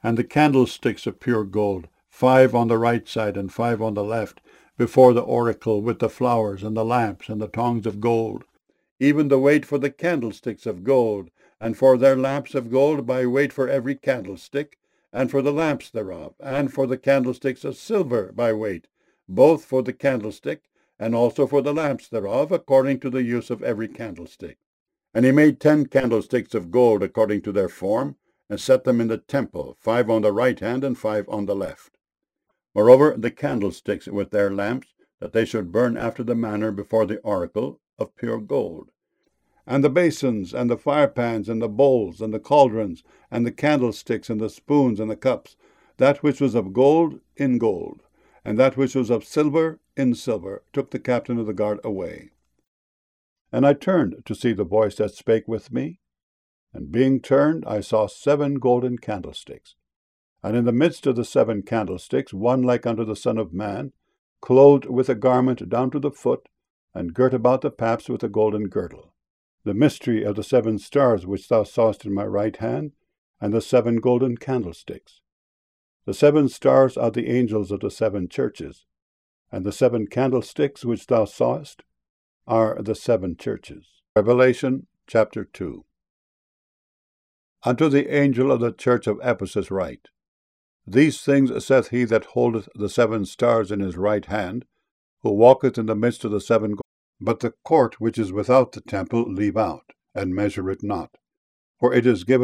And the candlesticks of pure gold, 5 on the right side and 5 on the left, before the oracle, with the flowers and the lamps and the tongs of gold. Even the weight for the candlesticks of gold, and for their lamps of gold by weight for every candlestick, and for the lamps thereof, and for the candlesticks of silver by weight, both for the candlestick, and also for the lamps thereof, according to the use of every candlestick. And he made 10 candlesticks of gold according to their form, and set them in the temple, 5 on the right hand and 5 on the left. Moreover, the candlesticks with their lamps, that they should burn after the manner before the oracle, of pure gold. And the basins, and the firepans, and the bowls, and the cauldrons, and the candlesticks, and the spoons, and the cups, that which was of gold, in gold, and that which was of silver, in silver, took the captain of the guard away. And I turned to see the voice that spake with me, and being turned, I saw 7 golden candlesticks. And in the midst of the 7 candlesticks, one like unto the Son of Man, clothed with a garment down to the foot, and girt about the paps with a golden girdle. The mystery of the 7 stars which thou sawest in my right hand, and the 7 golden candlesticks. The 7 stars are the angels of the 7 churches, and the 7 candlesticks which thou sawest are the 7 churches. Revelation chapter 2. Unto the angel of the church of Ephesus write, These things saith he that holdeth the 7 stars in his right hand, who walketh in the midst of the 7 but the court which is without the temple leave out, and measure it not. For it is given